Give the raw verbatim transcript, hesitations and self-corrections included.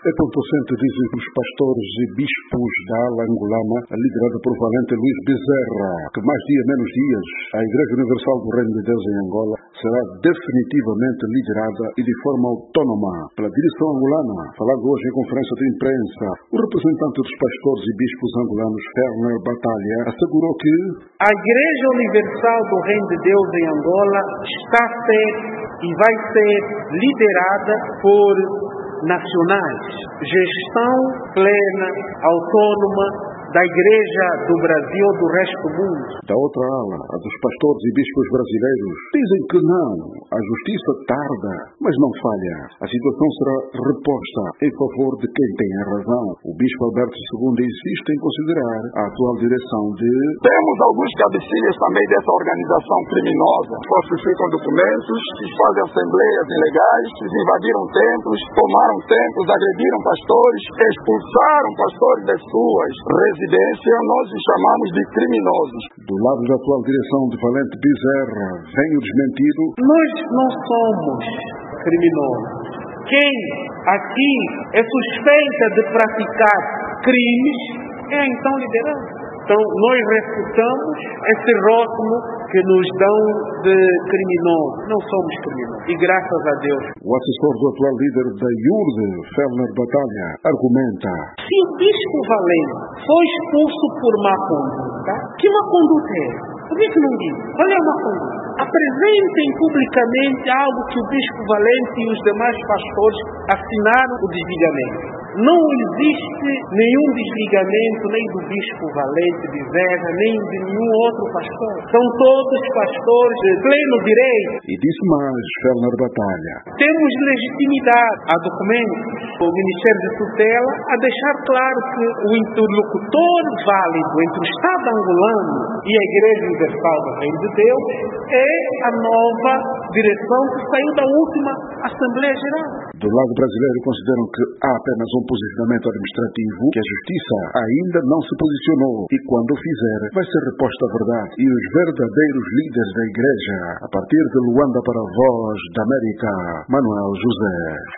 É contocente, dizem os pastores e bispos da ala angolana, liderada por Valente Luís Bezerra, que mais dia menos dias a Igreja Universal do Reino de Deus em Angola será definitivamente liderada e de forma autónoma pela direção angolana. Falando hoje em conferência de imprensa, o representante dos pastores e bispos angolanos, Fellner Batalha, assegurou que a Igreja Universal do Reino de Deus em Angola está a ser e vai ser liderada por nacionais, gestão plena, autônoma da Igreja do Brasil ou do resto do mundo. Da outra ala, a dos pastores e bispos brasileiros, dizem que não, a justiça tarda, mas não falha. A situação será reposta em favor de quem tem a razão. O bispo Alberto segundo insiste em considerar a atual direção de... Temos alguns cabecilhas também dessa organização criminosa, falsificam documentos, fazem assembleias ilegais, invadiram templos, tomaram templos, agrediram pastores, expulsaram pastores das suas residências. Nós os chamamos de criminosos. Do lado da atual direção de Valente Bezerra, vem o desmentido. Nós não somos criminosos. Quem aqui é suspeita de praticar crimes é então liderança. Então, nós refutamos esse rótulo que nos dão de criminosos. Não somos criminosos. E graças a Deus. O assessor do atual líder da I U R D, Fellner Batalha, argumenta: se o bispo Valente foi expulso por má conduta, que má conduta é? Por que não diz? Qual é a má conduta? Apresentem publicamente algo que o bispo Valente e os demais pastores assinaram o desligamento. Não existe nenhum desligamento nem do bispo Valente Bezerra, nem de nenhum outro pastor. São todos pastores de pleno direito. E disse mais, Fellner Batalha: temos legitimidade a documentos do Ministério de Tutela a deixar claro que o interlocutor válido entre o Estado angolano e a Igreja Universal do Reino de Deus é a nova direção que saiu da última Assembleia Geral. Do lado brasileiro consideram que há apenas um posicionamento administrativo, que a Justiça ainda não se posicionou e quando o fizer vai ser reposta a verdade e os verdadeiros líderes da Igreja. A partir de Luanda para a Voz da América, Manuel José.